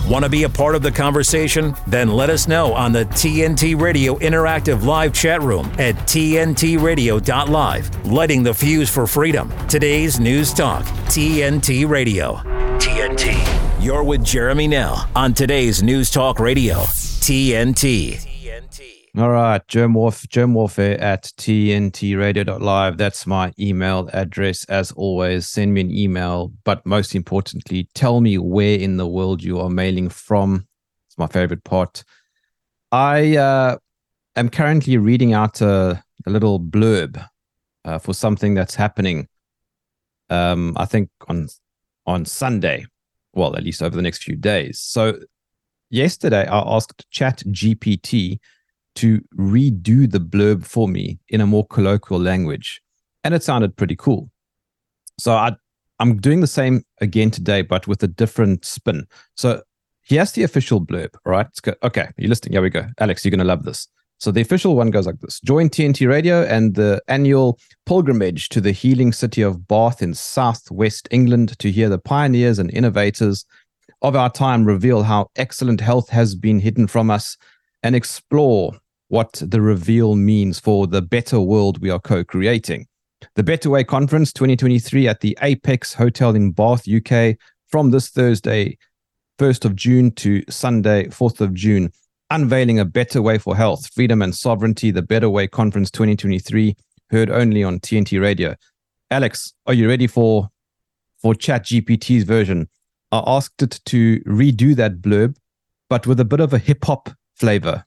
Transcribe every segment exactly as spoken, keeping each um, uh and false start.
Want to be a part of the conversation? Then let us know on the T N T Radio Interactive Live chat room at T N T radio dot live. Lighting the fuse for freedom. Today's News Talk, T N T Radio. T N T. You're with Jeremy Nell on today's News Talk Radio, T N T. All right, Germ, Warf- Germ Warfare at T N T radio dot live. That's my email address. As always, send me an email, but most importantly, tell me where in the world you are mailing from. It's my favorite part. I uh, am currently reading out a, a little blurb uh, for something that's happening, um, I think, on on Sunday. Well, at least over the next few days. So yesterday, I asked ChatGPT to redo the blurb for me in a more colloquial language. And it sounded pretty cool. So I, I'm doing the same again today, but with a different spin. So here's the official blurb, all right? It's good. Okay, you're listening. Here we go. Alex, you're going to love this. So the official one goes like this. Join T N T Radio and the annual pilgrimage to the healing city of Bath in southwest England to hear the pioneers and innovators of our time reveal how excellent health has been hidden from us and explore what the reveal means for the better world we are co-creating. The Better Way Conference twenty twenty-three at the Apex Hotel in Bath, U K, from this Thursday, first of June to Sunday, fourth of June, unveiling a better way for health, freedom and sovereignty. The Better Way Conference twenty twenty-three, heard only on T N T Radio. Alex, are you ready for, for ChatGPT's version? I asked it to redo that blurb, but with a bit of a hip-hop flavor.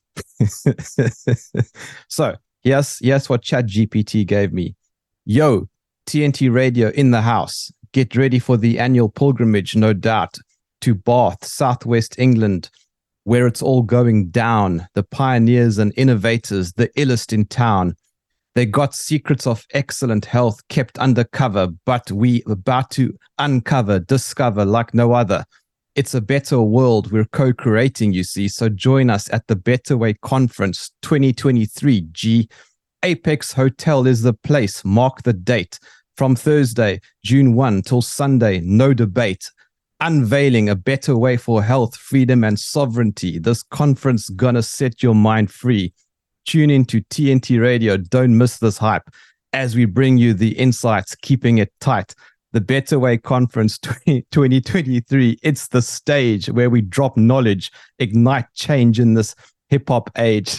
So yes, yes, what ChatGPT gave me. Yo, T N T Radio in the house. Get ready for the annual pilgrimage, no doubt, to Bath, southwest England, where it's all going down. The pioneers and innovators, the illest in town. They got secrets of excellent health kept undercover, but we about to uncover, discover like no other. It's a better world we're co-creating, you see. So join us at the Better Way Conference twenty twenty-three. G. Apex Hotel is the place. Mark the date. From Thursday, June first till Sunday, no debate. Unveiling a better way for health, freedom, and sovereignty. This conference gonna set your mind free. Tune into T N T Radio. Don't miss this hype as we bring you the insights, keeping it tight. The Better Way Conference twenty twenty-three. It's the stage where we drop knowledge, ignite change in this hip-hop age.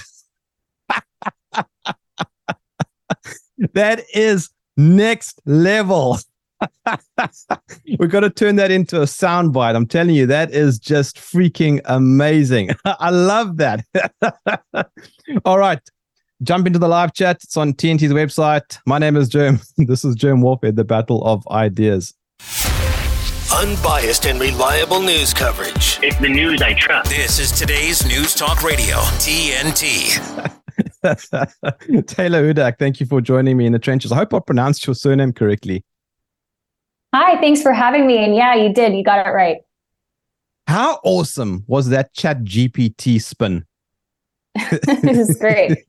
That is next level. We've got to turn that into a soundbite. I'm telling you, that is just freaking amazing. I love that. All right. Jump into the live chat. It's on T N T's website. My name is Germ. This is Germ Warfare, the battle of ideas. Unbiased and reliable news coverage. It's the news I trust. This is today's News Talk Radio, T N T. Taylor Hudak, thank you for joining me in the trenches. I hope I pronounced your surname correctly. Hi, thanks for having me. And yeah, you did. You got it right. How awesome was that ChatGPT spin? This is great.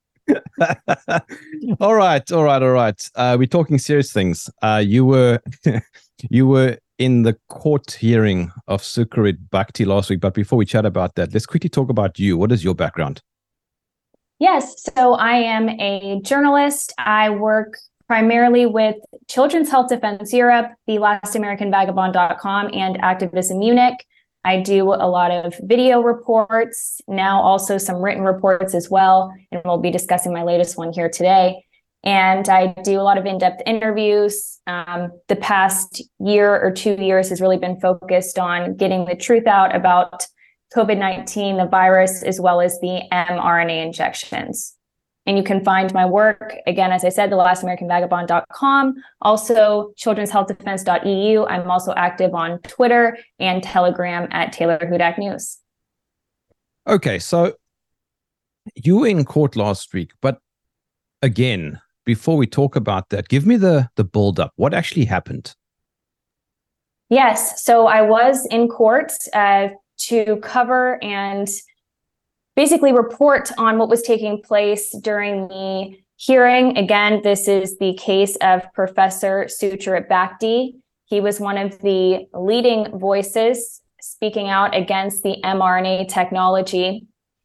all right, all right, all right. Uh, we're talking serious things. Uh, you were you were in the court hearing of Sucharit Bhakdi last week, but before we chat about that, let's quickly talk about you. What is your background? Yes, so I am a journalist. I work primarily with Children's Health Defense Europe, the last american vagabond dot com, and Activists in Munich. I do a lot of video reports, now also some written reports as well, and we'll be discussing my latest one here today. And I do a lot of in-depth interviews. Um, the past year or two years has really been focused on getting the truth out about COVID nineteen, the virus, as well as the mRNA injections. And you can find my work, again, as I said, the last american vagabond dot com, also children's health defense dot e u. I'm also active on Twitter and Telegram at Taylor Hudak News. Okay, so you were in court last week, but again, before we talk about that, give me the, the build up. What actually happened? Yes, so I was in court uh, to cover and basically report on what was taking place during the hearing. Again, this is the case of Professor Sucharit Bhakdi. He was one of the leading voices speaking out against the mRNA technology.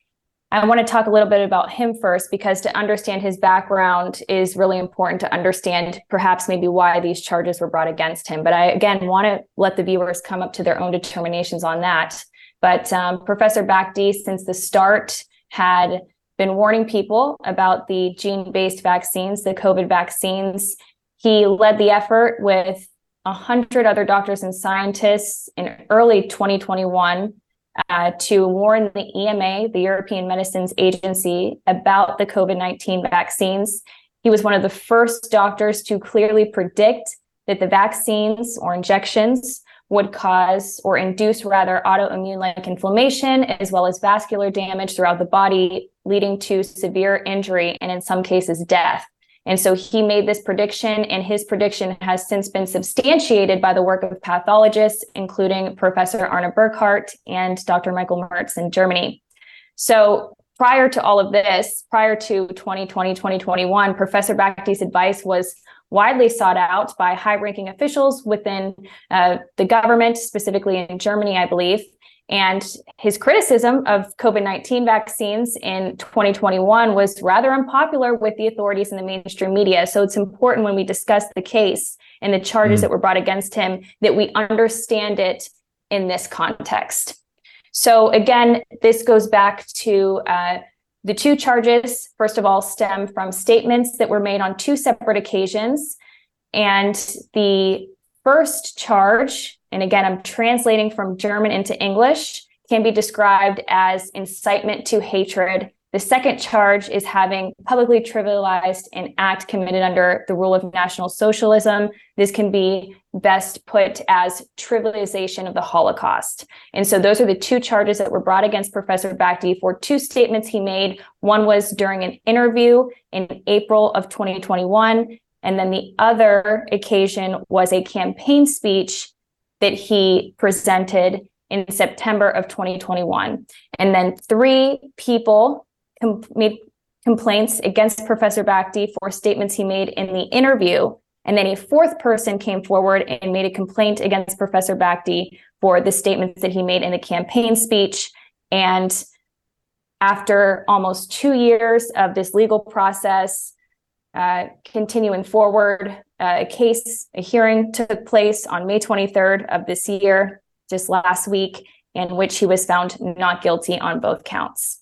I want to talk a little bit about him first, because to understand his background is really important to understand perhaps maybe why these charges were brought against him. But I, again, want to let the viewers come up to their own determinations on that. But um, Professor Bhakdi, since the start, had been warning people about the gene-based vaccines, the COVID vaccines. He led the effort with one hundred other doctors and scientists in early twenty twenty-one uh, to warn the E M A, the European Medicines Agency, about the COVID nineteen vaccines. He was one of the first doctors to clearly predict that the vaccines or injections would cause or induce rather autoimmune-like inflammation, as well as vascular damage throughout the body, leading to severe injury and in some cases death. And so he made this prediction, and his prediction has since been substantiated by the work of pathologists, including Professor Arne Burkhardt and Doctor Michael Merz in Germany. So prior to all of this, prior to twenty twenty, twenty twenty-one, Professor Bhakdi's advice was widely sought out by high-ranking officials within uh, the government, specifically in Germany, I believe. And his criticism of COVID nineteen vaccines in twenty twenty-one was rather unpopular with the authorities in the mainstream media. So it's important when we discuss the case and the charges mm. that were brought against him that we understand it in this context. So again, this goes back to uh, the two charges, first of all, stem from statements that were made on two separate occasions. And the first charge, and again, I'm translating from German into English, can be described as incitement to hatred. The second charge is having publicly trivialized an act committed under the rule of National Socialism. This can be best put as trivialization of the Holocaust. And so those are the two charges that were brought against Professor Bhakdi for two statements he made. One was during an interview in April of twenty twenty-one, and then the other occasion was a campaign speech that he presented in September of twenty twenty-one. And then three people com- made complaints against Professor Bhakdi for statements he made in the interview. And then a fourth person came forward and made a complaint against Professor Bhakdi for the statements that he made in the campaign speech. And after almost two years of this legal process, uh, continuing forward, uh, a case, a hearing took place on May twenty-third of this year, just last week, in which he was found not guilty on both counts.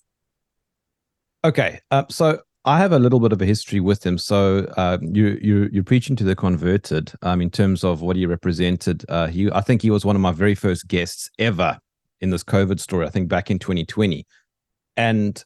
Okay, uh, so I have a little bit of a history with him. So uh, you you you're preaching to the converted um, in terms of what he represented. Uh, he I think he was one of my very first guests ever in this COVID story. I think back in twenty twenty, and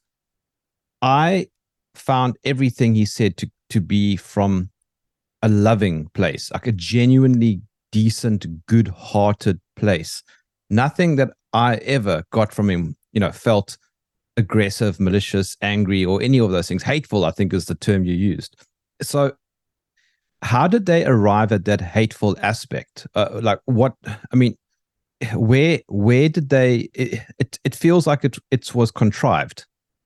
I found everything he said to to be from a loving place, like a genuinely decent, good-hearted place. Nothing that I ever got from him, you know, felt aggressive, malicious, angry, or any of those things. Hateful, I think, is the term you used. So how did they arrive at that hateful aspect? Uh, like what, I mean, where where did they, it, it, it feels like it, it was contrived.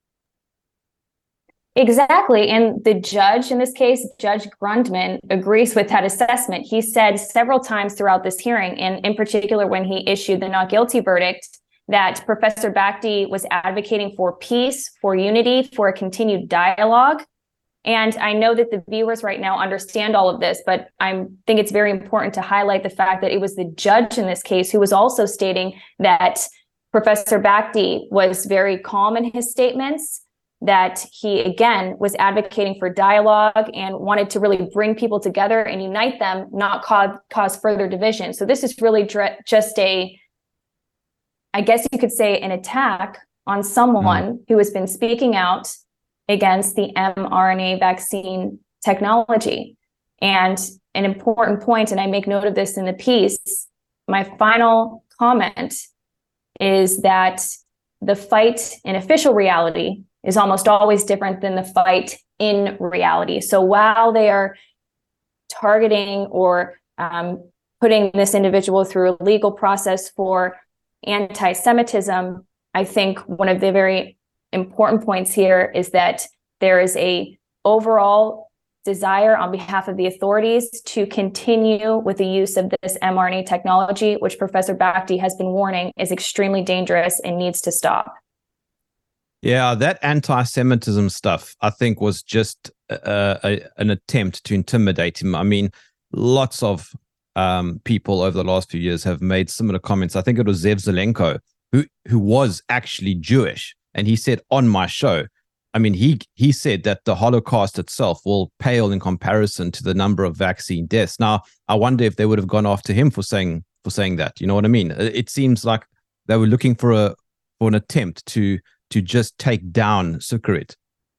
Exactly. And the judge in this case, Judge Grundmann, agrees with that assessment. He said several times throughout this hearing, and in particular when he issued the not guilty verdict, that Professor Bhakdi was advocating for peace, for unity, for a continued dialogue. And I know that the viewers right now understand all of this, but I think it's very important to highlight the fact that it was the judge in this case who was also stating that Professor Bhakdi was very calm in his statements, that he, again, was advocating for dialogue and wanted to really bring people together and unite them, not cause, cause further division. So this is really dr- just a, I guess you could say, an attack on someone mm. who has been speaking out against the mRNA vaccine technology. And an important point, and I make note of this in the piece, my final comment is that the fight in official reality is almost always different than the fight in reality. So while they are targeting or um, putting this individual through a legal process for anti-Semitism, I think one of the very important points here is that there is a overall desire on behalf of the authorities to continue with the use of this mRNA technology, which Professor Bhakdi has been warning is extremely dangerous and needs to stop. Yeah, that anti-Semitism stuff, I think, was just uh, a, an attempt to intimidate him. I mean, lots of um, people over the last few years have made similar comments. I think it was Zev Zelenko, who who was actually Jewish, and he said on my show, I mean, he he said that the Holocaust itself will pale in comparison to the number of vaccine deaths. Now, I wonder if they would have gone after him for saying for saying that. You know what I mean? It seems like they were looking for a for an attempt to to just take down Sucharith.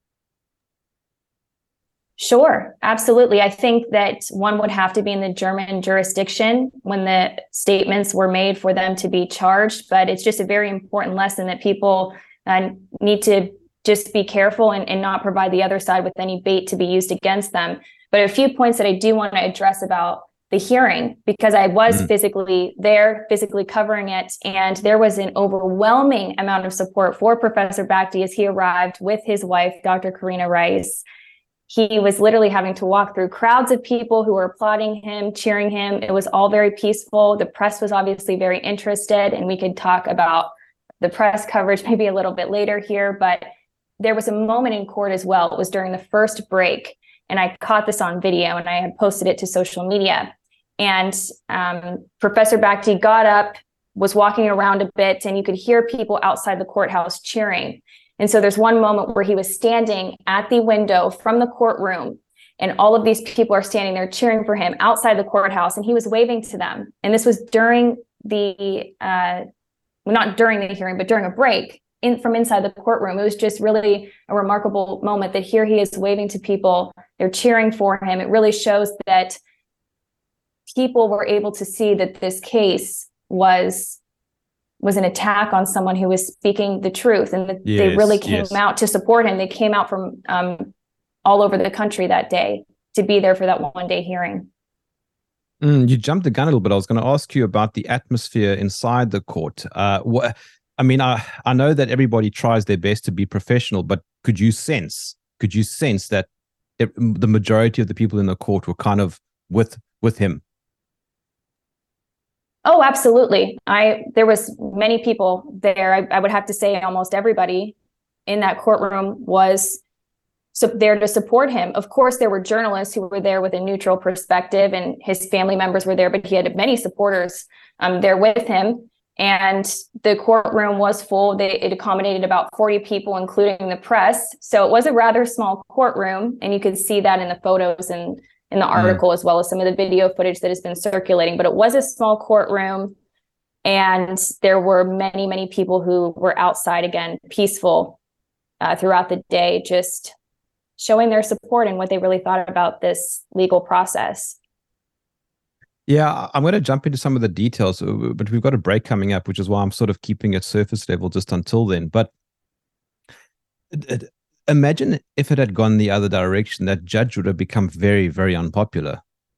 Sure, absolutely. I think that one would have to be in the German jurisdiction when the statements were made for them to be charged. But it's just a very important lesson that people uh, need to just be careful and, and not provide the other side with any bait to be used against them. But a few points that I do want to address about the hearing, because I was mm. physically there, physically covering it, and there was an overwhelming amount of support for Professor Bhakdi as he arrived with his wife, Doctor Karina Rice. He was literally having to walk through crowds of people who were applauding him, cheering him. It was all very peaceful. The press was obviously very interested, and we could talk about the press coverage maybe a little bit later here, but there was a moment in court as well. It was during the first break, and I caught this on video, and I had posted it to social media. And um, Professor Bhakdi got up, was walking around a bit, and you could hear people outside the courthouse cheering. And so there's one moment where he was standing at the window from the courtroom, and all of these people are standing there cheering for him outside the courthouse, and he was waving to them. And this was during the, uh, well, not during the hearing, but during a break in from inside the courtroom. It was just really a remarkable moment that here he is waving to people. They're cheering for him. It really shows that people were able to see that this case was was an attack on someone who was speaking the truth, and that yes, they really came yes. out to support him. They came out from um, all over the country that day to be there for that one day hearing. Mm, you jumped the gun a little bit. I was going to ask you about the atmosphere inside the court. Uh, wh- I mean, I, I know that everybody tries their best to be professional, but could you sense, could you sense that it, the majority of the people in the court were kind of with with him? Oh, absolutely. I there was many people there. I, I would have to say almost everybody in that courtroom was so there to support him. Of course, there were journalists who were there with a neutral perspective, and his family members were there, but he had many supporters um, there with him. And the courtroom was full. They, it accommodated about forty people, including the press. So it was a rather small courtroom, and you could see that in the photos and in the article, mm. as well as some of the video footage that has been circulating. But it was a small courtroom, and there were many, many people who were outside, again, peaceful uh, throughout the day, just showing their support and what they really thought about this legal process. Yeah, I'm going to jump into some of the details, but we've got a break coming up, which is why I'm sort of keeping it surface level just until then. But it, it, imagine if it had gone the other direction, that judge would have become very, very unpopular.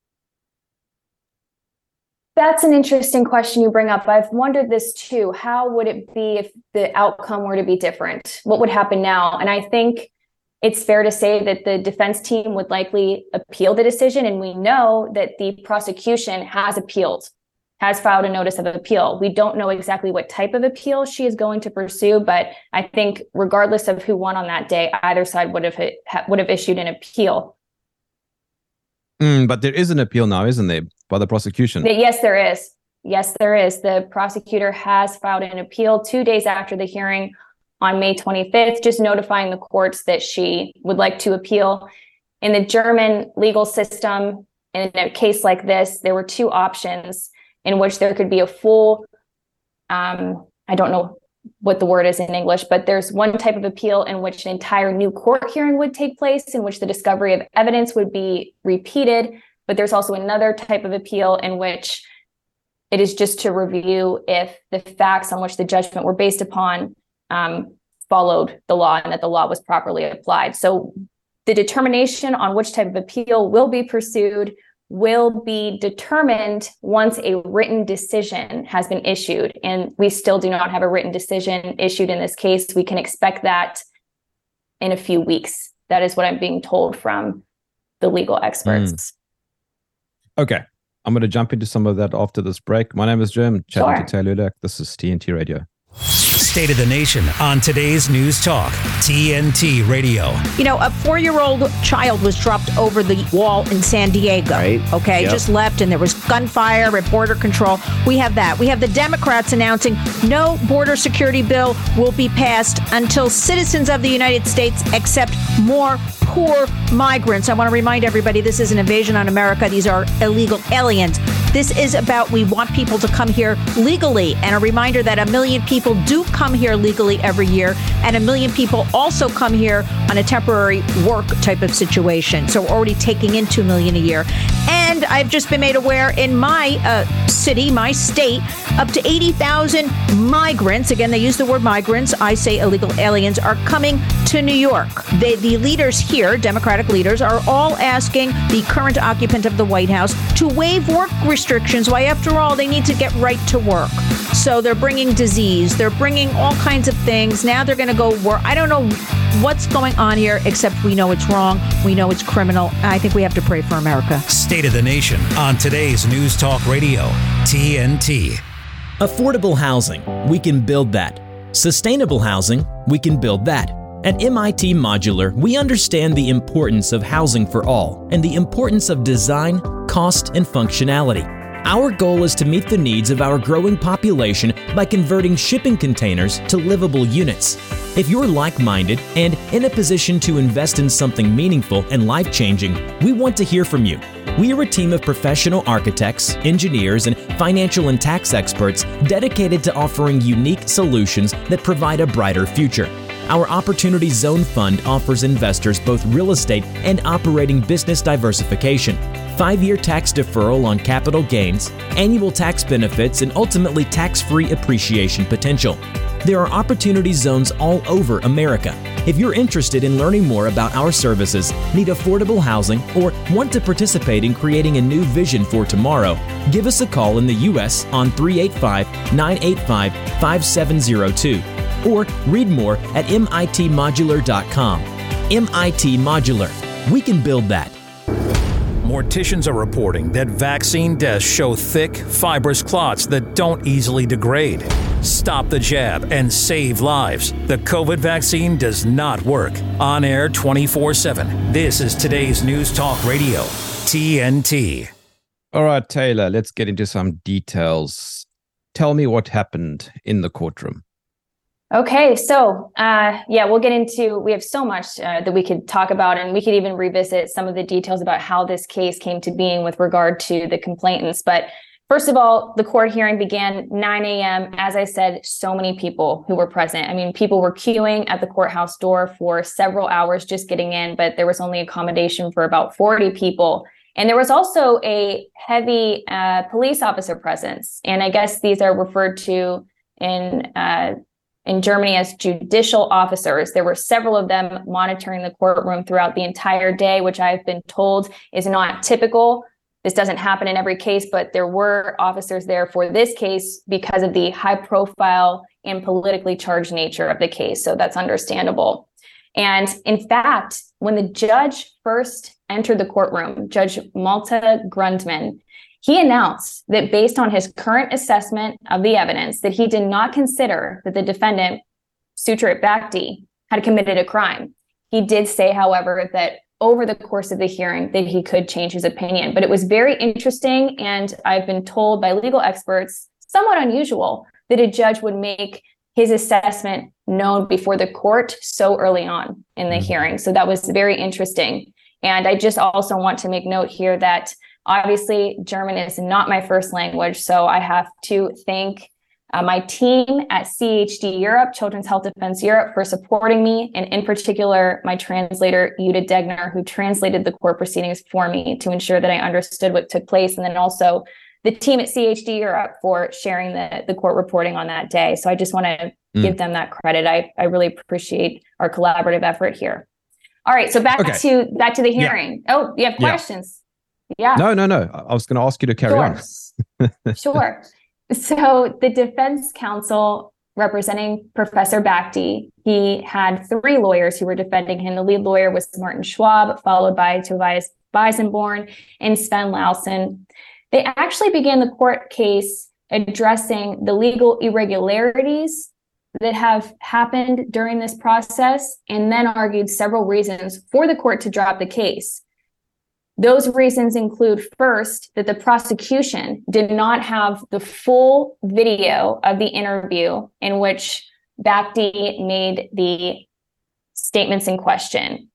That's an interesting question you bring up. I've wondered this too. How would it be if the outcome were to be different? What would happen now? And I think it's fair to say that the defense team would likely appeal the decision. And we know that the prosecution has appealed, has filed a notice of appeal. We don't know exactly what type of appeal she is going to pursue, but I think regardless of who won on that day, either side would have would have issued an appeal. Mm, but there is an appeal now, isn't there, by the prosecution? Yes, there is. Yes, there is. The prosecutor has filed an appeal two days after the hearing on May twenty-fifth, just notifying the courts that she would like to appeal. In the German legal system, in a case like this, there were two options in which there could be a full, um, I don't know what the word is in English, but there's one type of appeal in which an entire new court hearing would take place, in which the discovery of evidence would be repeated. But there's also another type of appeal in which it is just to review if the facts on which the judgment were based upon um, followed the law and that the law was properly applied. So the determination on which type of appeal will be pursued will be determined once a written decision has been issued. And we still do not have a written decision issued in this case. We can expect that in a few weeks. That is what I'm being told from the legal experts. Mm. Okay. I'm going to jump into some of that after this break. My name is Jim, chatting Sure. to Taylor Ludak. This is T N T Radio. State of the Nation on today's News Talk, T N T Radio. You know, a four-year-old child was dropped over the wall in San Diego. Right. Okay, Yep. just left, and there was gunfire at border control. We have that. We have the Democrats announcing no border security bill will be passed until citizens of the United States accept more poor migrants. I want to remind everybody this is an invasion on America. These are illegal aliens. This is about we want people to come here legally. And a reminder that a million people do come here legally every year. And a million people also come here on a temporary work type of situation. So we're already taking in two million a year. And I've just been made aware in my uh, city, my state, up to eighty thousand migrants, again, they use the word migrants, I say illegal aliens, are coming to New York. They, the leaders here, Democratic leaders, are all asking the current occupant of the White House to waive work restrictions. Why, after all, they need to get right to work. So they're bringing disease. They're bringing all kinds of things. Now they're going to go work. I don't know what's going on here, except we know it's wrong. We know it's criminal. I think we have to pray for America. State of the Nation on today's News Talk Radio, T N T. Affordable housing, we can build that. Sustainable housing, we can build that. At M I T Modular, we understand the importance of housing for all and the importance of design, cost, and functionality. Our goal is to meet the needs of our growing population by converting shipping containers to livable units. If you're like-minded and in a position to invest in something meaningful and life-changing, we want to hear from you. We are a team of professional architects, engineers, and financial and tax experts dedicated to offering unique solutions that provide a brighter future. Our Opportunity Zone Fund offers investors both real estate and operating business diversification, five-year tax deferral on capital gains, annual tax benefits, and ultimately tax-free appreciation potential. There are opportunity zones all over America. If you're interested in learning more about our services, need affordable housing, or want to participate in creating a new vision for tomorrow, give us a call in the U S on three eight five, nine eight five, five seven zero two or read more at M I T modular dot com. M I T Modular. We can build that. Morticians are reporting that vaccine deaths show thick, fibrous clots that don't easily degrade. Stop the jab and save lives. The COVID vaccine does not work. On air twenty-four seven. This is today's News Talk Radio, T N T. All right, Taylor, let's get into some details. Tell me what happened in the courtroom. Okay, so uh, yeah, we'll get into, we have so much uh, that we could talk about, and we could even revisit some of the details about how this case came to being with regard to the complainants. But first of all, the court hearing began nine a.m. As I said, so many people who were present. I mean, people were queuing at the courthouse door for several hours just getting in, but there was only accommodation for about forty people. And there was also a heavy uh, police officer presence. And I guess these are referred to in uh, in Germany as judicial officers. There were several of them monitoring the courtroom throughout the entire day, which I've been told is not typical. This doesn't happen in every case, but there were officers there for this case because of the high profile and politically charged nature of the case. So that's understandable. And in fact, when the judge first entered the courtroom, Judge Malte Grundmann, he announced that based on his current assessment of the evidence, that he did not consider that the defendant, Sucharit Bhakdi, had committed a crime. He did say, however, that over the course of the hearing that he could change his opinion. But it was very interesting, and I've been told by legal experts, somewhat unusual, that a judge would make his assessment known before the court so early on in the hearing. So that was very interesting. And I just also want to make note here that obviously German is not my first language, so I have to thank Uh, my team at C H D Europe, Children's Health Defense Europe, for supporting me, and in particular, my translator, Jutta Degner, who translated the court proceedings for me to ensure that I understood what took place, and then also the team at C H D Europe for sharing the, the court reporting on that day. So I just want to mm. give them that credit. I, I really appreciate our collaborative effort here. All right, so back okay. to back to the hearing. Yeah. Oh, you have questions? Yeah. yeah. No, no, no. I was going to ask you to carry sure. on. Sure. So the defense counsel representing Professor Bhakdi, he had three lawyers who were defending him. The lead lawyer was Martin Schwab, followed by Tobias Weisenborn and Sven Lausen. They actually began the court case addressing the legal irregularities that have happened during this process, and then argued several reasons for the court to drop the case. Those reasons include, first, that the prosecution did not have the full video of the interview in which Bhakdi made the statements in question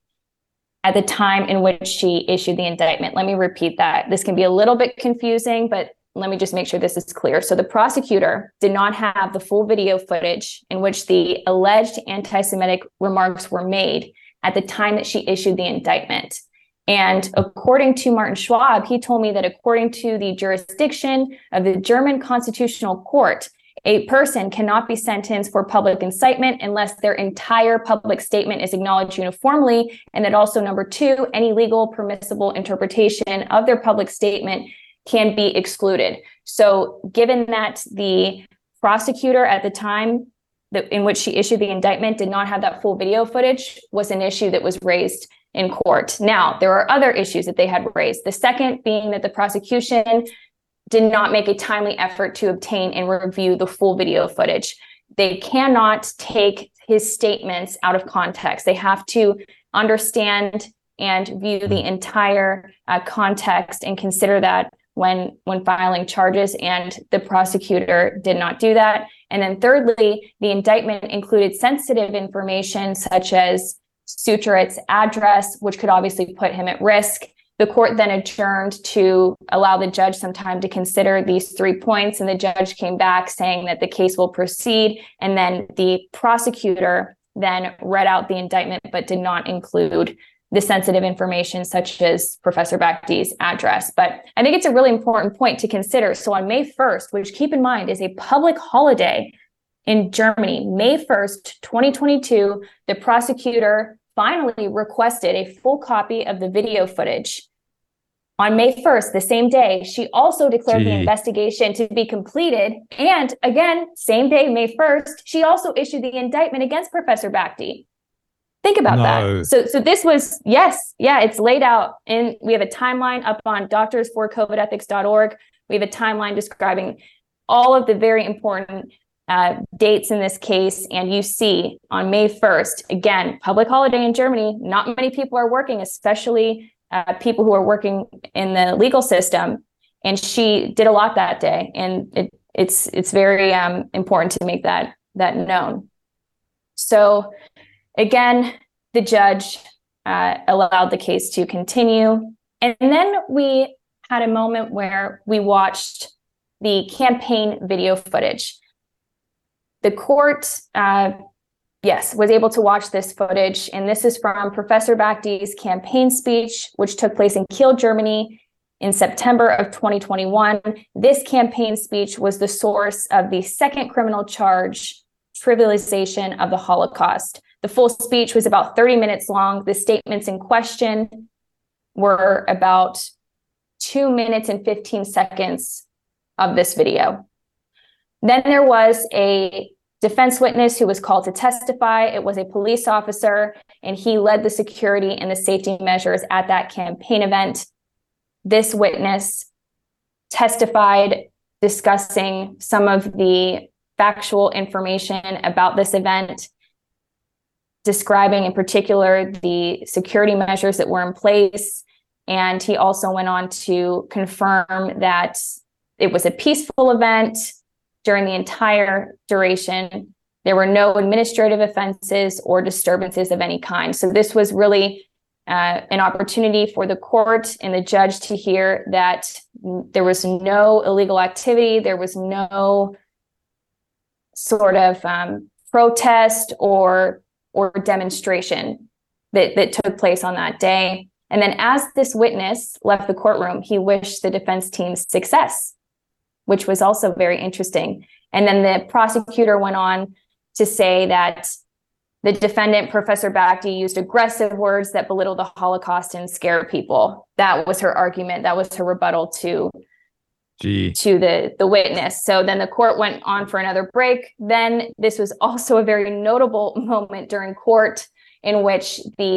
at the time in which she issued the indictment. Let me repeat that. This can be a little bit confusing, but let me just make sure this is clear. So the prosecutor did not have the full video footage in which the alleged anti-Semitic remarks were made at the time that she issued the indictment. And according to Martin Schwab, he told me that according to the jurisdiction of the German Constitutional Court, a person cannot be sentenced for public incitement unless their entire public statement is acknowledged uniformly. And that also, number two, any legal permissible interpretation of their public statement can be excluded. So given that the prosecutor at the time that in which she issued the indictment did not have that full video footage, was an issue that was raised in court. Now, there are other issues that they had raised. The second being that the prosecution did not make a timely effort to obtain and review the full video footage. They cannot take his statements out of context. They have to understand and view the entire uh, context and consider that when when filing charges, and the prosecutor did not do that. And then thirdly, the indictment included sensitive information such as Sucharit's address, which could obviously put him at risk. The court then adjourned to allow the judge some time to consider these three points, and the judge came back saying that the case will proceed. And then the prosecutor then read out the indictment, but did not include the sensitive information such as Professor Bhakdi's address. But I think it's a really important point to consider. So on May first, which keep in mind is a public holiday in Germany, May first, twenty twenty-two, the prosecutor finally requested a full copy of the video footage. On May first, the same day, she also declared Gee. the investigation to be completed. And again, same day, May first, she also issued the indictment against Professor Bhakdi. Think about no. that. So, so this was, yes, yeah, it's laid out. And we have a timeline up on doctors for covid ethics dot org. We have a timeline describing all of the very important uh, dates in this case. And you see on May first, again, public holiday in Germany, not many people are working, especially uh, people who are working in the legal system. And she did a lot that day. And it, it's it's very um, important to make that that known. So again, the judge uh, allowed the case to continue. And then we had a moment where we watched the campaign video footage. The court, uh, yes, was able to watch this footage. And this is from Professor Bhakdi's campaign speech, which took place in Kiel, Germany in September of twenty twenty-one. This campaign speech was the source of the second criminal charge, trivialization of the Holocaust. The full speech was about thirty minutes long. The statements in question were about two minutes and fifteen seconds of this video. Then there was a defense witness who was called to testify. It was a police officer, and he led the security and the safety measures at that campaign event. This witness testified discussing some of the factual information about this event, describing in particular the security measures that were in place. And he also went on to confirm that it was a peaceful event during the entire duration. There were no administrative offenses or disturbances of any kind. So this was really uh, an opportunity for the court and the judge to hear that there was no illegal activity, there was no sort of um, protest or or demonstration that, that took place on that day. And then as this witness left the courtroom, he wished the defense team success, which was also very interesting. And then the prosecutor went on to say that the defendant, Professor Bhakdi, used aggressive words that belittle the Holocaust and scare people. That was her argument. That was her rebuttal to Gee. to the, the witness. So then the court went on for another break. Then this was also a very notable moment during court in which the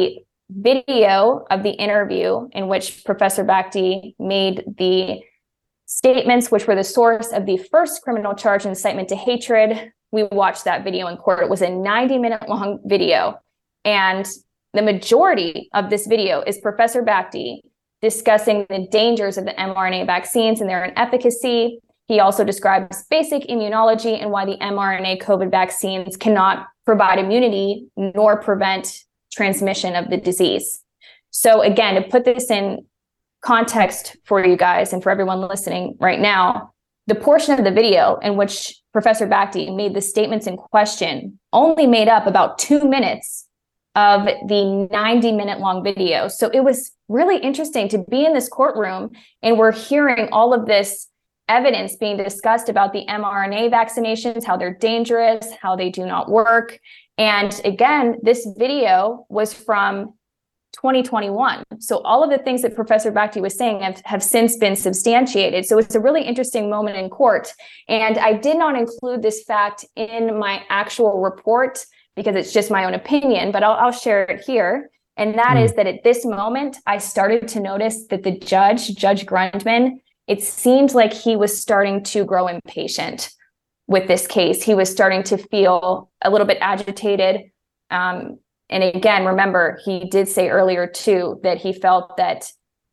video of the interview in which Professor Bhakdi made the statements, which were the source of the first criminal charge, incitement to hatred. We watched that video in court. It was a ninety minute long video. And the majority of this video is Professor Bhakdi discussing the dangers of the mRNA vaccines and their inefficacy. He also describes basic immunology and why the mRNA COVID vaccines cannot provide immunity nor prevent transmission of the disease. So again, to put this in context for you guys and for everyone listening right now, the portion of the video in which Professor Bhakdi made the statements in question only made up about two minutes of the ninety minute long video. So it was really interesting to be in this courtroom and we're hearing all of this evidence being discussed about the mRNA vaccinations, how they're dangerous, how they do not work. And again, this video was from twenty twenty-one. So all of the things that Professor Bhakdi was saying have, have since been substantiated. So it's a really interesting moment in court. And I did not include this fact in my actual report because it's just my own opinion, but I'll, I'll share it here. And that mm. is that at this moment, I started to notice that the judge, Judge Grundman, it seemed like he was starting to grow impatient with this case. He was starting to feel a little bit agitated. Um, and again, remember, he did say earlier too, that he felt that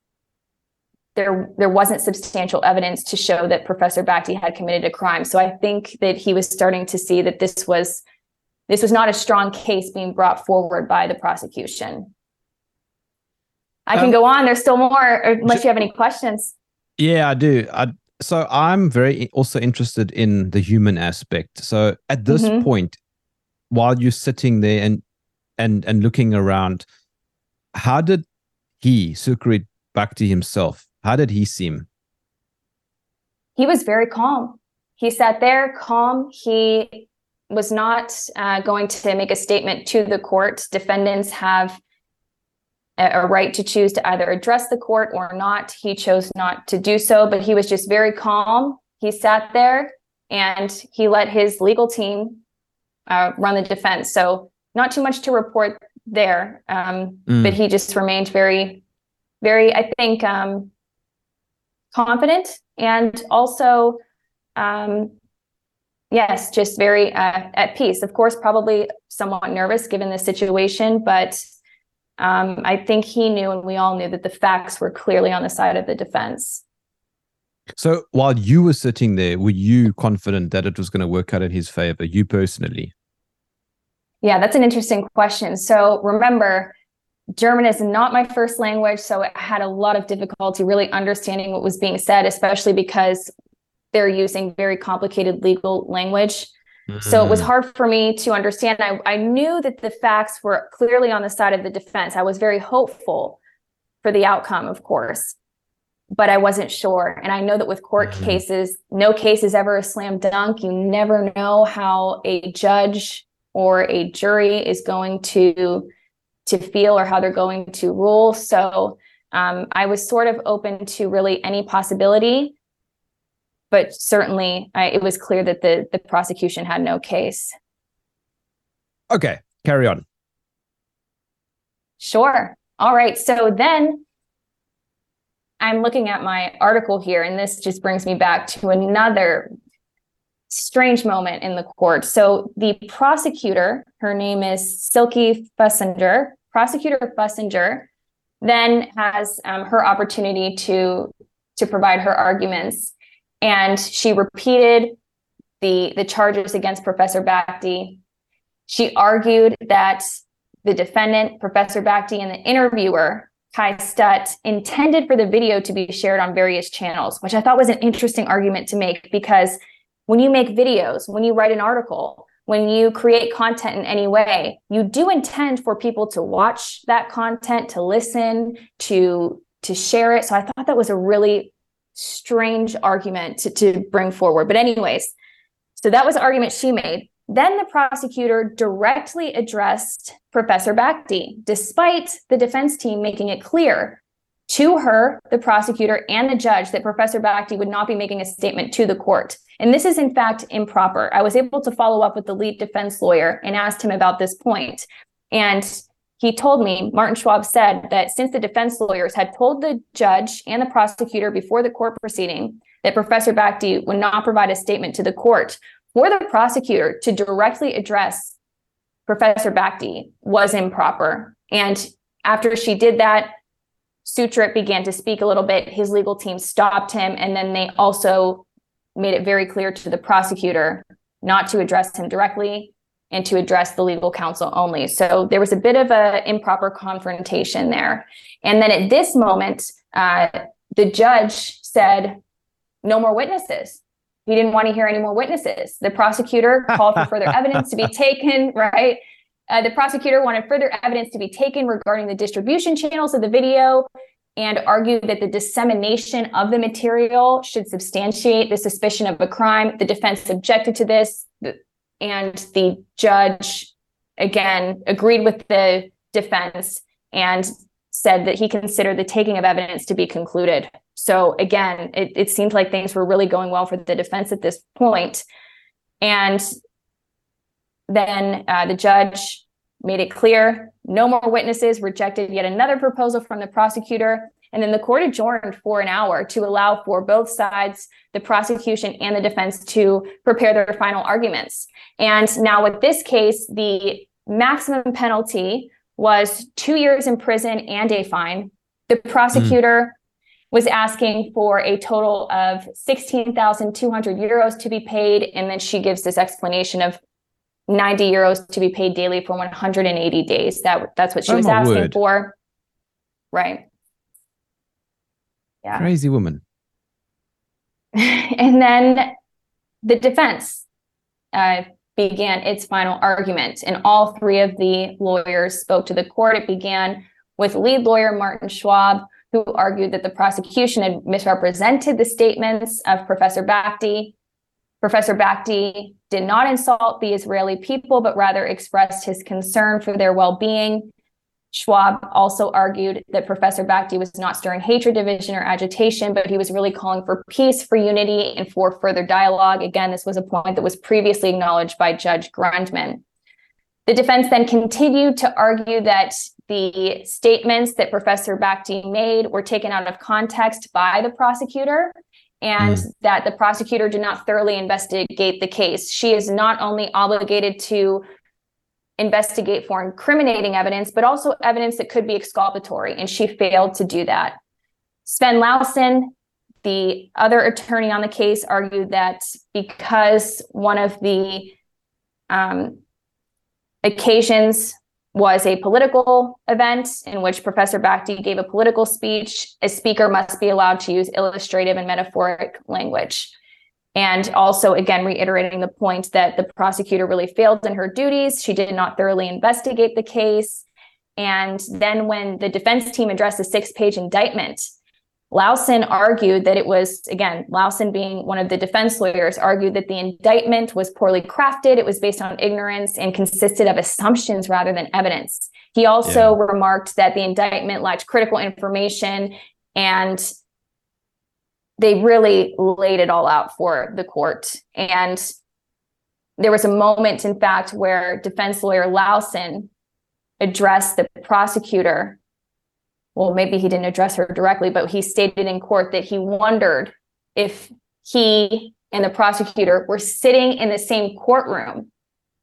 there, there wasn't substantial evidence to show that Professor Bhakdi had committed a crime. So I think that he was starting to see that this was, this was not a strong case being brought forward by the prosecution. I can um, go on. There's still more, unless you have any questions. Yeah, I do. I, so I'm very also interested in the human aspect. So at this mm-hmm. point, while you're sitting there and and and looking around, how did he, Sukhrit Bhakdi himself, how did he seem? He was very calm. He sat there calm. He was not uh, going to make a statement to the court. Defendants have a right to choose to either address the court or not. He chose not to do so, but he was just very calm. He sat there and he let his legal team uh, run the defense. So not too much to report there, um, mm. but he just remained very, very, I think, um, confident and also, um, yes, just very uh, at peace. Of course, probably somewhat nervous given the situation, but Um, I think he knew, and we all knew, that the facts were clearly on the side of the defense. So while you were sitting there, were you confident that it was going to work out in his favor, you personally? Yeah, that's an interesting question. So remember, German is not my first language, so I had a lot of difficulty really understanding what was being said, especially because they're using very complicated legal language. So it was hard for me to understand. I, I knew that the facts were clearly on the side of the defense. I was very hopeful for the outcome, of course, but I wasn't sure. And I know that with court mm-hmm. cases, no case is ever a slam dunk. You never know how a judge or a jury is going to, to feel or how they're going to rule. So um, I was sort of open to really any possibility. But certainly, I, it was clear that the, the prosecution had no case. Okay, carry on. Sure. All right. So then I'm looking at my article here, and this just brings me back to another strange moment in the court. So the prosecutor, her name is Silke Fussinger, Prosecutor Fussinger, then has um, her opportunity to, to provide her arguments. And she repeated the, the charges against Professor Bhakdi. She argued that the defendant, Professor Bhakdi, and the interviewer, Kai Stutt, intended for the video to be shared on various channels, which I thought was an interesting argument to make, because when you make videos, when you write an article, when you create content in any way, you do intend for people to watch that content, to listen, to, to share it. So I thought that was a really strange argument to, to bring forward. But anyways, so that was the argument she made. Then the prosecutor directly addressed Professor Bhakdi, despite the defense team making it clear to her, the prosecutor, and the judge that Professor Bhakdi would not be making a statement to the court. And this is in fact improper. I was able to follow up with the lead defense lawyer and asked him about this point. And he told me, Martin Schwab said that since the defense lawyers had told the judge and the prosecutor before the court proceeding that Professor Bhakdi would not provide a statement to the court, for the prosecutor to directly address Professor Bhakdi was improper. And after she did that, Sutrit began to speak a little bit. His legal team stopped him, and then they also made it very clear to the prosecutor not to address him directly and to address the legal counsel only. So there was a bit of an improper confrontation there. And then at this moment, uh, the judge said, no more witnesses. He didn't want to hear any more witnesses. The prosecutor called for further evidence to be taken, right? Uh, the prosecutor wanted further evidence to be taken regarding the distribution channels of the video and argued that the dissemination of the material should substantiate the suspicion of a crime. The defense objected to this. And the judge, again, agreed with the defense and said that he considered the taking of evidence to be concluded. So again, it, it seemed like things were really going well for the defense at this point. And then uh, the judge made it clear, no more witnesses, rejected yet another proposal from the prosecutor. And then the court adjourned for an hour to allow for both sides, the prosecution and the defense, to prepare their final arguments. And now with this case, the maximum penalty was two years in prison and a fine. The prosecutor mm. was asking for a total of sixteen thousand two hundred euros to be paid. And then she gives this explanation of ninety euros to be paid daily for one hundred eighty days. That, that's what she oh was asking word. for. Right. Yeah. Crazy woman. And then the defense uh, began its final argument, and all three of the lawyers spoke to the court. It began with lead lawyer Martin Schwab, who argued that the prosecution had misrepresented the statements of Professor Bhakdi. Professor Bhakdi did not insult the Israeli people, but rather expressed his concern for their well-being. Schwab also argued that Professor Bhakdi was not stirring hatred, division, or agitation, but he was really calling for peace, for unity, and for further dialogue. Again, this was a point that was previously acknowledged by Judge Grundman. The defense then continued to argue that the statements that Professor Bhakdi made were taken out of context by the prosecutor, and mm. that the prosecutor did not thoroughly investigate the case. She is not only obligated to investigate for incriminating evidence, but also evidence that could be exculpatory, and she failed to do that. Sven Lausen, the other attorney on the case, argued that because one of the um, occasions was a political event in which Professor Bhakdi gave a political speech, a speaker must be allowed to use illustrative and metaphoric language. And also, again, reiterating the point that the prosecutor really failed in her duties. She did not thoroughly investigate the case. And then when the defense team addressed the six-page indictment, Lausen argued that it was, again, Lausen being one of the defense lawyers, argued that the indictment was poorly crafted. It was based on ignorance and consisted of assumptions rather than evidence. He also yeah. remarked that the indictment lacked critical information, and they really laid it all out for the court. And there was a moment, in fact, where defense lawyer Lausen addressed the prosecutor. Well, maybe he didn't address her directly, but he stated in court that he wondered if he and the prosecutor were sitting in the same courtroom.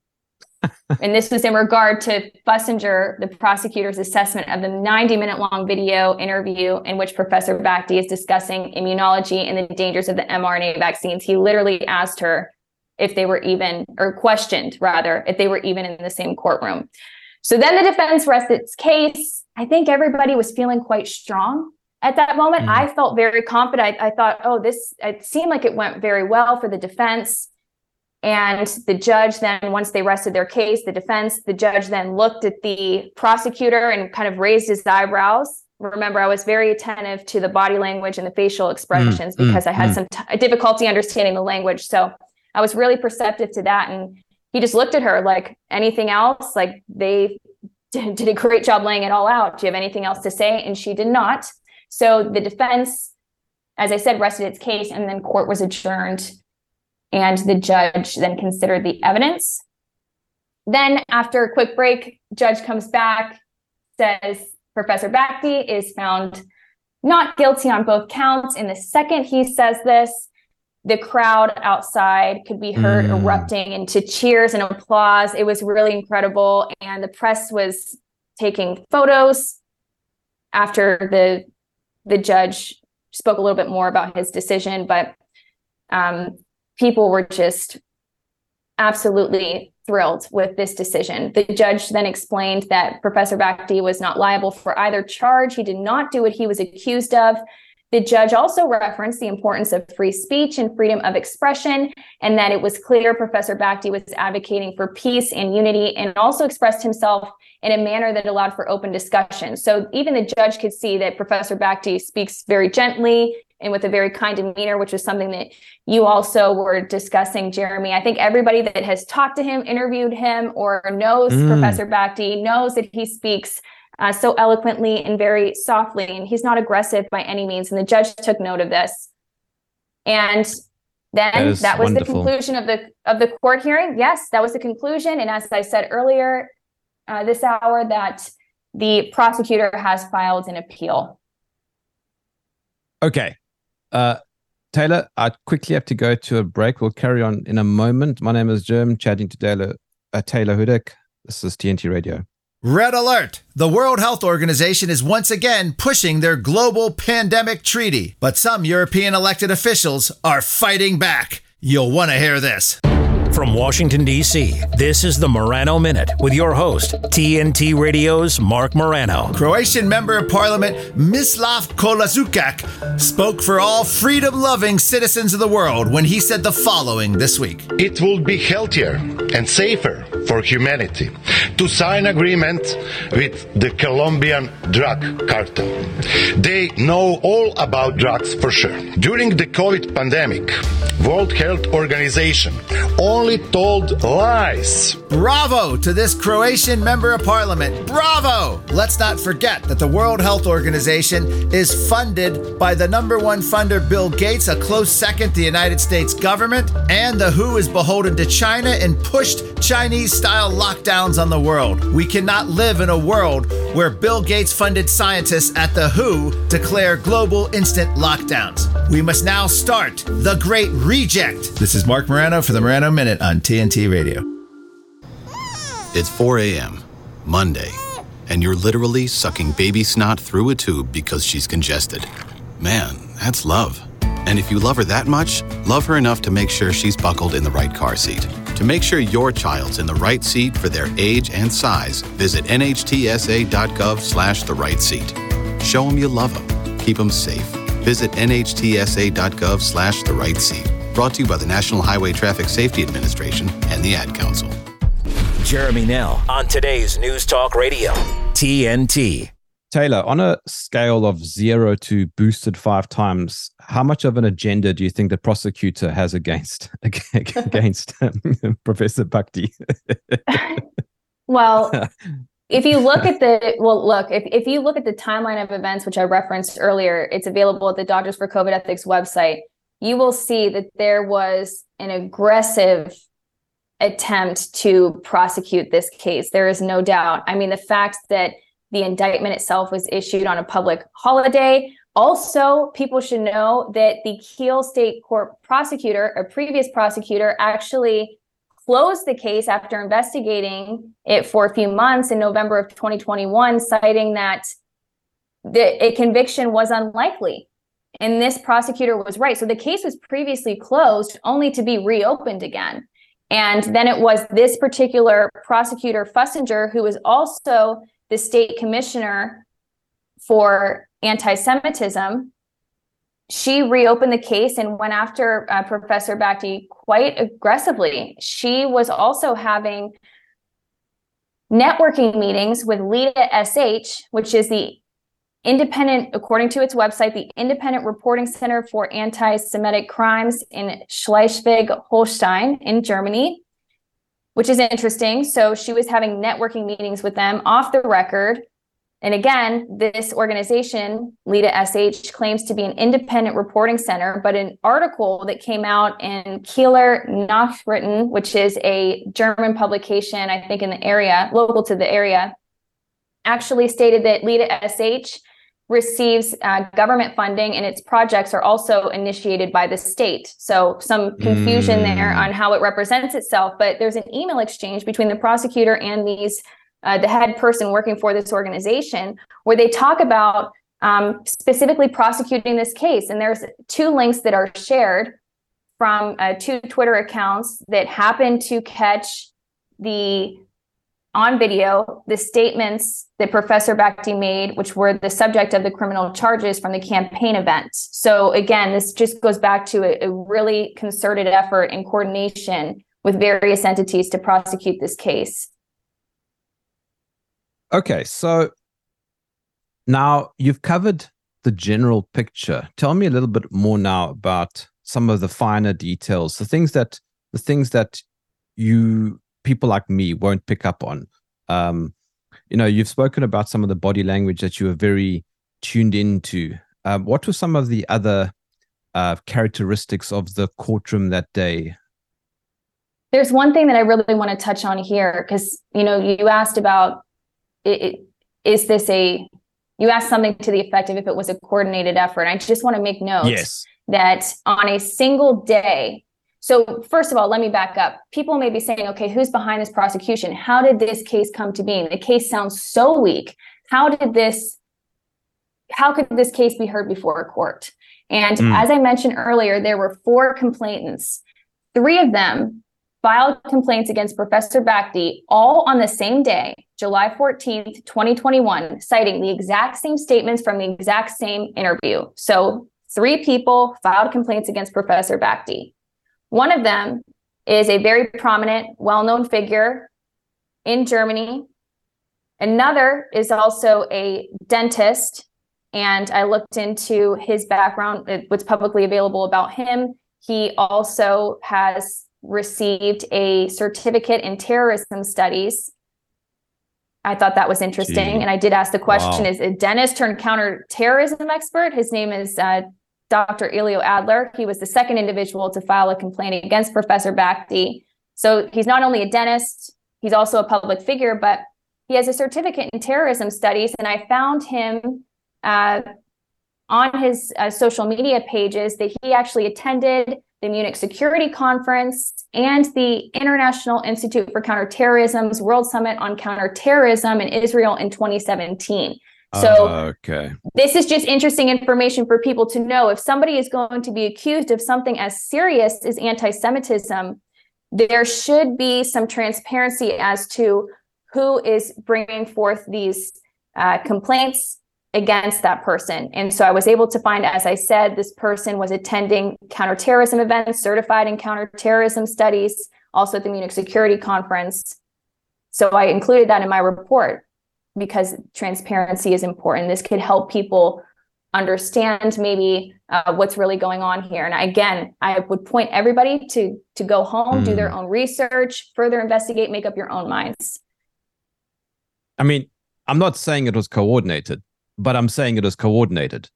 And this was in regard to Fussinger, the prosecutor's assessment of the ninety minute long video interview in which Professor Bhakdi is discussing immunology and the dangers of the mRNA vaccines. He literally asked her if they were even, or questioned rather, if they were even in the same courtroom. So then the defense rested its case. I think everybody was feeling quite strong at that moment. Mm-hmm. I felt very confident. I, I thought, oh, this, it seemed like it went very well for the defense. And the judge then, once they rested their case, the defense, the judge then looked at the prosecutor and kind of raised his eyebrows. Remember, I was very attentive to the body language and the facial expressions mm, because mm, I had mm. some t- difficulty understanding the language. So I was really perceptive to that. And he just looked at her like, anything else? Like, they did, did a great job laying it all out. Do you have anything else to say? And she did not. So the defense, as I said, rested its case, and then court was adjourned. And the judge then considered the evidence. Then after a quick break, judge comes back, says Professor Bhakdi is found not guilty on both counts. And the second he says this, the crowd outside could be heard mm. erupting into cheers and applause. It was really incredible. And the press was taking photos after the the judge spoke a little bit more about his decision. But um, people were just absolutely thrilled with this decision. The judge then explained that Professor Bhakdi was not liable for either charge. He did not do what he was accused of. The judge also referenced the importance of free speech and freedom of expression, and that it was clear Professor Bhakdi was advocating for peace and unity, and also expressed himself in a manner that allowed for open discussion. So even the judge could see that Professor Bhakdi speaks very gently and with a very kind demeanor, which is something that you also were discussing, Jeremy. I think everybody that has talked to him, interviewed him, or knows mm. Professor Bhakdi knows that he speaks Uh, so eloquently and very softly, and he's not aggressive by any means. And the judge took note of this. And then that, that was wonderful. The conclusion of the of the court hearing. Yes, that was the conclusion. And as I said earlier, uh, this hour, that the prosecutor has filed an appeal. Okay. Uh, Taylor, I quickly have to go to a break. We'll carry on in a moment. My name is Jerm, chatting to Taylor, uh, Taylor Hudak. This is T N T Radio. Red alert! The World Health Organization is once again pushing their global pandemic treaty, but some European elected officials are fighting back. You'll want to hear this. From Washington, D C, this is the Morano Minute with your host, T N T Radio's Mark Morano. Croatian Member of Parliament Mislav Kolazukak spoke for all freedom-loving citizens of the world when he said the following this week. It will be healthier and safer for humanity to sign agreement with the Colombian drug cartel. They know all about drugs for sure. During the COVID pandemic, World Health Organization only told lies. Bravo to this Croatian Member of Parliament. Bravo! Let's not forget that the World Health Organization is funded by the number one funder, Bill Gates, a close second, the United States government, and the W H O is beholden to China and pushed Chinese-style lockdowns on the world. We cannot live in a world where Bill Gates-funded scientists at the W H O declare global instant lockdowns. We must now start the Great Reject. This is Mark Morano for the Morano Minute on T N T Radio. It's four a.m., Monday, and you're literally sucking baby snot through a tube because she's congested. Man, that's love. And if you love her that much, love her enough to make sure she's buckled in the right car seat. To make sure your child's in the right seat for their age and size, visit nhtsa.gov slash the right seat. Show them you love them. Keep them safe. Visit nhtsa.gov slash the right seat. Brought to you by the National Highway Traffic Safety Administration and the Ad Council. Jeremy Nell on today's News Talk Radio, T N T. Taylor, on a scale of zero to boosted five times, how much of an agenda do you think the prosecutor has against against um, Professor Bhakdi? Well, if you look at the well, look if if you look at the timeline of events, which I referenced earlier, it's available at the Doctors for COVID Ethics website. You will see that there was an aggressive attempt to prosecute this case. There is no doubt. I mean, the fact that the indictment itself was issued on a public holiday. Also, people should know that the Kiel State Court prosecutor, a previous prosecutor, actually closed the case after investigating it for a few months in November of twenty twenty-one, citing that the, a conviction was unlikely. And this prosecutor was right. So the case was previously closed only to be reopened again. And then it was this particular prosecutor, Fussinger, who was also the state commissioner for anti-Semitism. She reopened the case and went after uh, Professor Bhakdi quite aggressively. She was also having networking meetings with LIDA S H, which is the independent, according to its website, the Independent Reporting Center for Anti-Semitic Crimes in Schleswig-Holstein in Germany, which is interesting. So she was having networking meetings with them off the record. And again, this organization, LIDA S H, claims to be an independent reporting center, but an article that came out in Kieler Nachrichten, which is a German publication, I think in the area, local to the area, actually stated that LEDA S H receives uh, government funding, and its projects are also initiated by the state. So some confusion mm. there on how it represents itself, but there's an email exchange between the prosecutor and these uh, the head person working for this organization, where they talk about um, specifically prosecuting this case. And there's two links that are shared from uh, two Twitter accounts that happen to catch the on video, the statements that Professor Bhakdi made, which were the subject of the criminal charges from the campaign event. So again, this just goes back to a, a really concerted effort and coordination with various entities to prosecute this case. Okay, so now you've covered the general picture. Tell me a little bit more now about some of the finer details, the things that the things that you people like me won't pick up on. Um, you know, you've spoken about some of the body language that you were very tuned into. Um, what were some of the other uh, characteristics of the courtroom that day? There's one thing that I really want to touch on here, because, you know, you asked about, it, it, is this a, you asked something to the effect of if it was a coordinated effort. I just want to make note yes. that on a single day, so first of all, let me back up. People may be saying, okay, who's behind this prosecution? How did this case come to being? The case sounds so weak. How did this, how could this case be heard before a court? And mm. as I mentioned earlier, there were four complainants. Three of them filed complaints against Professor Bhakdi all on the same day, July fourteenth, twenty twenty-one, citing the exact same statements from the exact same interview. So three people filed complaints against Professor Bhakdi. One of them is a very prominent, well-known figure in Germany. Another is also a dentist, and I looked into his background, what's publicly available about him. He also has received a certificate in terrorism studies. I thought that was interesting. Gee. And I did ask the question, wow. is a dentist turned counterterrorism expert? His name is uh, Doctor Elio Adler. He was the second individual to file a complaint against Professor Bhakdi. So he's not only a dentist, he's also a public figure, but he has a certificate in terrorism studies. And I found him uh, on his uh, social media pages that he actually attended the Munich Security Conference and the International Institute for Counterterrorism's World Summit on Counterterrorism in Israel in twenty seventeen. So uh, okay. This is just interesting information for people to know. If somebody is going to be accused of something as serious as anti-Semitism, there should be some transparency as to who is bringing forth these uh, complaints against that person. And so I was able to find, as I said, this person was attending counterterrorism events, certified in counterterrorism studies, also at the Munich Security Conference. So I included that in my report because transparency is important. This could help people understand maybe uh, what's really going on here. And again, I would point everybody to, to go home, mm. do their own research, further investigate, make up your own minds. I mean, I'm not saying it was coordinated, but I'm saying it was coordinated.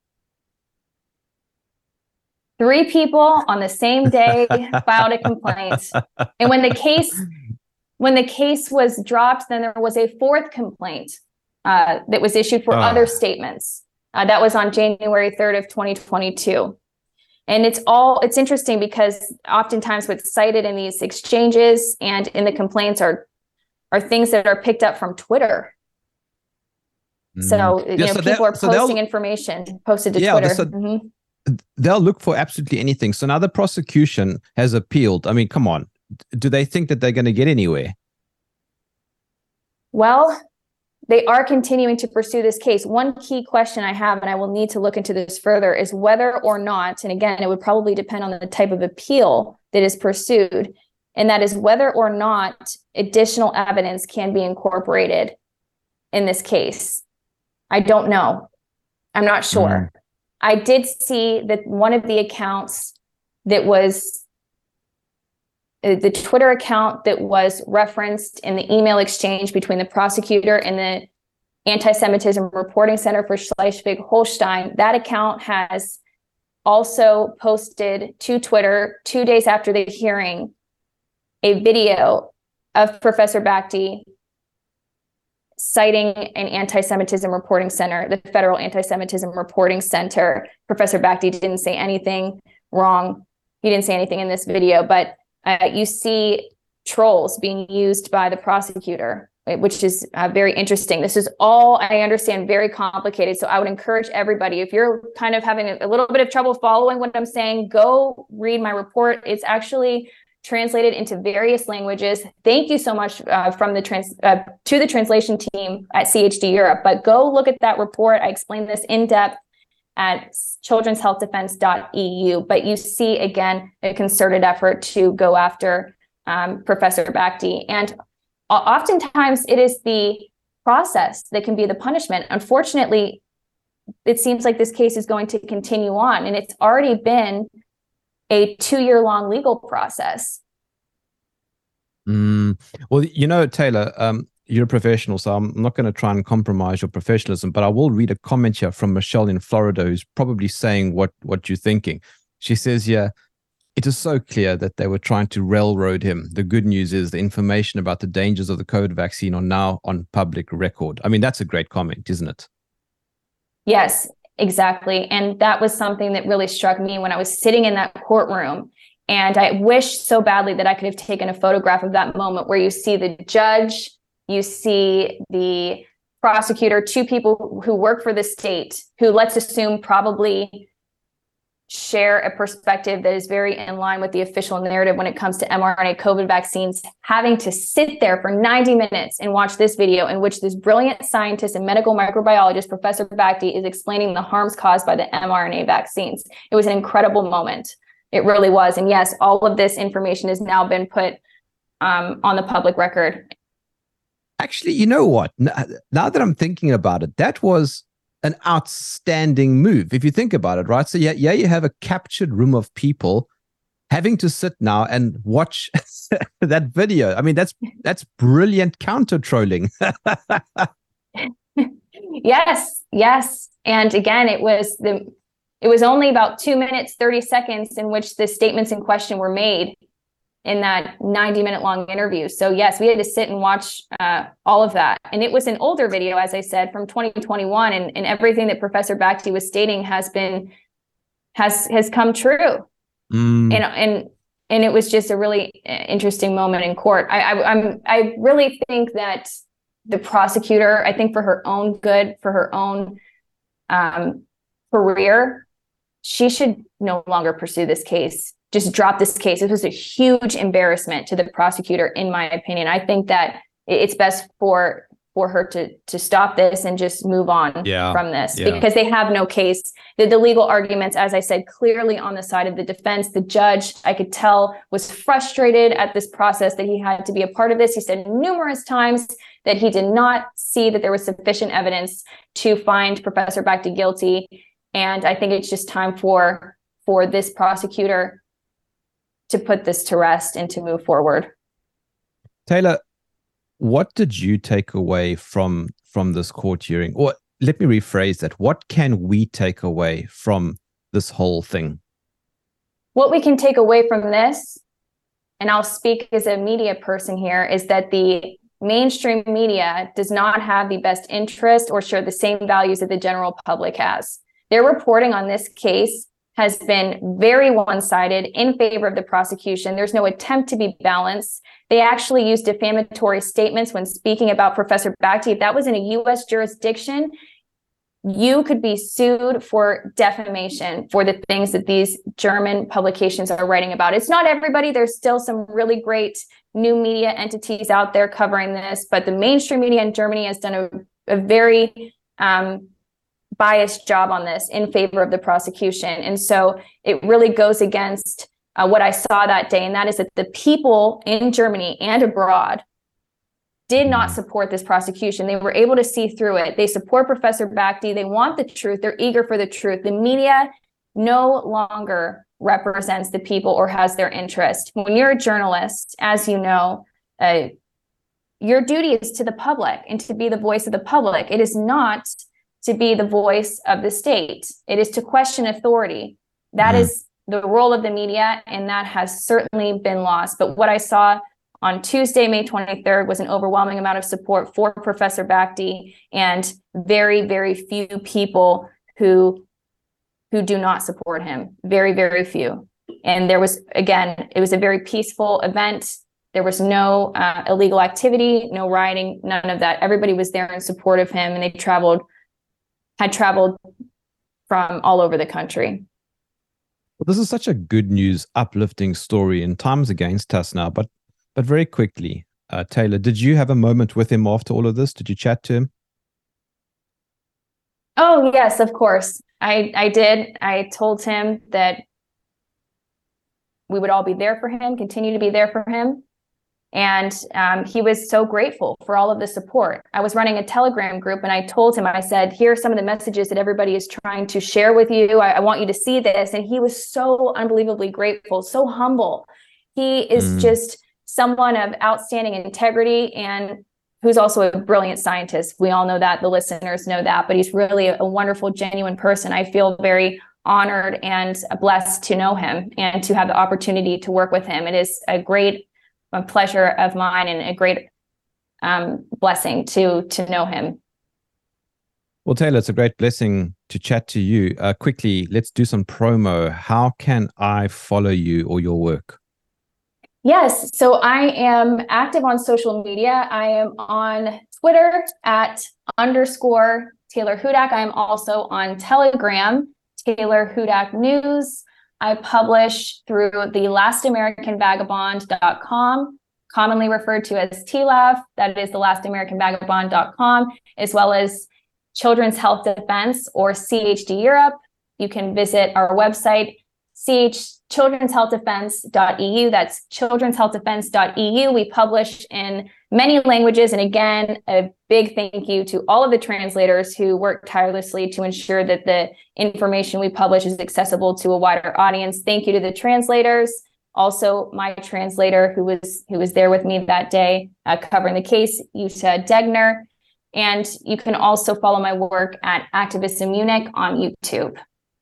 Three people on the same day filed a complaint. And when the case when the case was dropped, then there was a fourth complaint uh, that was issued for uh. other statements. Uh, that was on January third of twenty twenty-two. And it's all it's interesting because oftentimes what's cited in these exchanges and in the complaints are are things that are picked up from Twitter. So, you yeah, know, so people are so posting information posted to yeah, Twitter. So mm-hmm. They'll look for absolutely anything. So now the prosecution has appealed. I mean, come on. Do they think that they're going to get anywhere? Well, they are continuing to pursue this case. One key question I have, and I will need to look into this further, is whether or not, and again, it would probably depend on the type of appeal that is pursued, and that is whether or not additional evidence can be incorporated in this case. I don't know. I'm not sure. Mm. I did see that one of the accounts that was uh, the Twitter account that was referenced in the email exchange between the prosecutor and the Anti-Semitism Reporting Center for Schleswig-Holstein. That account has also posted to Twitter two days after the hearing a video of Professor Bhakdi citing an anti-Semitism reporting center, the Federal Anti-Semitism Reporting Center. Professor Bhakdi didn't say anything wrong. He didn't say anything in this video, but uh, you see trolls being used by the prosecutor, which is uh, very interesting. This is all, I understand, very complicated. So I would encourage everybody, if you're kind of having a little bit of trouble following what I'm saying, go read my report. It's actually translated into various languages. Thank you so much uh, from the trans uh, to the translation team at C H D Europe. But go look at that report. I explained this in depth at children's health defense dot E U. But you see, again, a concerted effort to go after um, Professor Bhakdi. And oftentimes it is the process that can be the punishment. Unfortunately, it seems like this case is going to continue on, and it's already been a two-year-long legal process. Mm, well, you know, Taylor, um, you're a professional, so I'm not going to try and compromise your professionalism, but I will read a comment here from Michelle in Florida, who's probably saying what, what you're thinking. She says, yeah, it is so clear that they were trying to railroad him. The good news is the information about the dangers of the COVID vaccine are now on public record. I mean, that's a great comment, isn't it? Yes, exactly. And that was something that really struck me when I was sitting in that courtroom. And I wish so badly that I could have taken a photograph of that moment where you see the judge, you see the prosecutor, two people who work for the state, who, let's assume, probably share a perspective that is very in line with the official narrative when it comes to mRNA COVID vaccines, having to sit there for ninety minutes and watch this video in which this brilliant scientist and medical microbiologist, Professor Bhakdi, is explaining the harms caused by the mRNA vaccines. It was an incredible moment. It really was. And yes, all of this information has now been put um, on the public record. Actually, you know what? Now that I'm thinking about it, that was an outstanding move, if you think about it, right? So yeah, yeah, you have a captured room of people having to sit now and watch that video. I mean, that's that's brilliant counter trolling. Yes, yes. And again, it was the it was only about two minutes, thirty seconds in which the statements in question were made in that ninety minute long interview. So yes, we had to sit and watch uh, all of that. And it was an older video, as I said, from twenty twenty-one, and, and everything that Professor Bhakdi was stating has been, has, has come true. Mm. And, and, and it was just a really interesting moment in court. I, I, I'm, I really think that the prosecutor, I think for her own good, for her own um, career, she should no longer pursue this case. Just drop this case. This was a huge embarrassment to the prosecutor, in my opinion. I think that it's best for for her to to stop this and just move on yeah, from this yeah. because they have no case. The, the legal arguments, as I said, clearly on the side of the defense. The judge, I could tell, was frustrated at this process that he had to be a part of this. He said numerous times that he did not see that there was sufficient evidence to find Professor Bhakdi guilty. And I think it's just time for for this prosecutor to put this to rest and to move forward. Taylor, what did you take away from from this court hearing? Or let me rephrase that. What can we take away from this whole thing? What we can take away from this, and I'll speak as a media person here, is that the mainstream media does not have the best interest or share the same values that the general public has. Their reporting on this case has been very one-sided in favor of the prosecution. There's no attempt to be balanced. They actually used defamatory statements when speaking about Professor Bhakdi. If that was in a U S jurisdiction, you could be sued for defamation for the things that these German publications are writing about. It's not everybody. There's still some really great new media entities out there covering this, but the mainstream media in Germany has done a, a very um, biased job on this in favor of the prosecution. And so it really goes against uh, what I saw that day, and that is that the people in Germany and abroad did not support this prosecution. They were able to see through it. They support Professor Bhakdi. They want the truth. They're eager for the truth. The media no longer represents the people or has their interest. When you're a journalist, as you know, uh, your duty is to the public and to be the voice of the public. It is not to be the voice of the state. It is to question authority. That mm. is the role of the media, and that has certainly been lost. But what I saw on Tuesday, May twenty-third, was an overwhelming amount of support for Professor Bhakdi, and very, very few people who who do not support him. Very, very few. And there was, again, it was a very peaceful event. There was no uh, illegal activity, no rioting, none of that. Everybody was there in support of him, and they traveled, had traveled from all over the country. Well, this is such a good news, uplifting story, and time's against us now. But but very quickly, uh, Taylor, did you have a moment with him after all of this? Did you chat to him? Oh, yes, of course. I, I did. I told him that we would all be there for him, continue to be there for him. And um, he was so grateful for all of the support. I was running a Telegram group, and I told him, I said, here are some of the messages that everybody is trying to share with you. I, I want you to see this. And he was so unbelievably grateful, so humble. He is mm. just someone of outstanding integrity, and who's also a brilliant scientist. We all know that. The listeners know that. But he's really a, a wonderful, genuine person. I feel very honored and blessed to know him and to have the opportunity to work with him. It is a great a pleasure of mine and a great um, blessing to to know him. Well, Taylor, it's a great blessing to chat to you. Uh, quickly, let's do some promo. How can I follow you or your work? Yes, so I am active on social media. I am on Twitter at underscore Taylor Hudak. I am also on Telegram, Taylor Hudak News. I publish through the last american vagabond dot com, commonly referred to as T L A V. That is the last american vagabond dot com, as well as Children's Health Defense, or C H D Europe. You can visit our website, C H children's health defense dot E U. That's children's health defense dot E U. We publish in many languages. And again, a big thank you to all of the translators who work tirelessly to ensure that the information we publish is accessible to a wider audience. Thank you to the translators. Also, my translator who was who was there with me that day uh, covering the case, Jutta Degner. And you can also follow my work at Activism Munich on YouTube.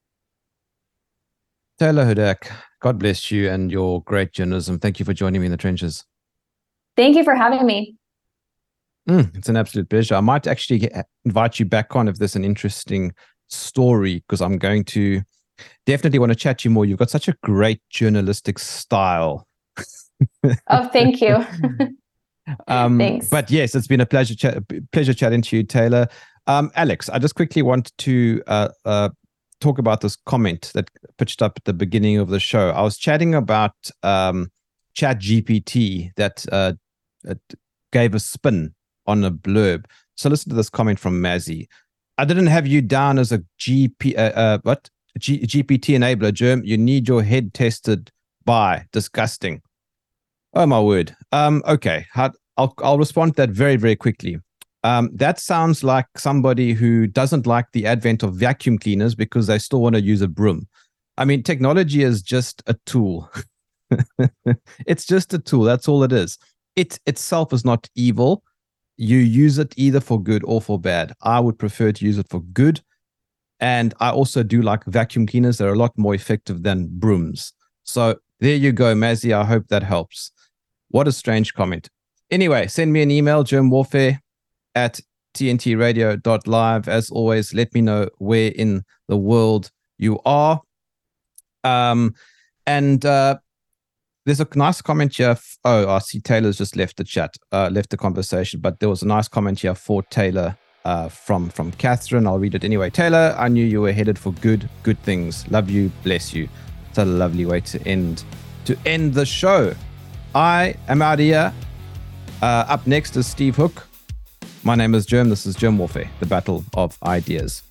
Taylor Hudak, God bless you and your great journalism. Thank you for joining me in the trenches. Thank you for having me. Mm, it's an absolute pleasure. I might actually get, invite you back on if there's an interesting story, because I'm going to definitely want to chat to you more. You've got such a great journalistic style. Oh, thank you. um, Thanks. But yes, it's been a pleasure, ch- pleasure chatting to you, Taylor. Um, Alex, I just quickly want to uh, uh, talk about this comment that pitched up at the beginning of the show. I was chatting about um, ChatGPT that uh, gave a spin on a blurb. So listen to this comment from Mazzy. I didn't have you down as a G P, uh, uh, what? G- G P T enabler, Germ. You need your head tested by. Disgusting. Oh, my word. Um, okay, I'll, I'll respond to that very, very quickly. Um, that sounds like somebody who doesn't like the advent of vacuum cleaners because they still want to use a broom. I mean, technology is just a tool. It's just a tool. That's all it is. It itself is not evil. You use it either for good or for bad. I would prefer to use it for good. And I also do like vacuum cleaners. They're a lot more effective than brooms. So there you go, Mazzy. I hope that helps. What a strange comment. Anyway, send me an email, germ warfare at t n t radio dot live. As always, let me know where in the world you are. Um, and uh, there's a nice comment here. F- oh, I see Taylor's just left the chat, uh, left the conversation, but there was a nice comment here for Taylor uh, from, from Catherine. I'll read it anyway. Taylor, I knew you were headed for good, good things. Love you, bless you. It's a lovely way to end, to end the show. I am out here. Uh, up next is Steve Hook. My name is Germ. This is Germ Warfare, the battle of ideas.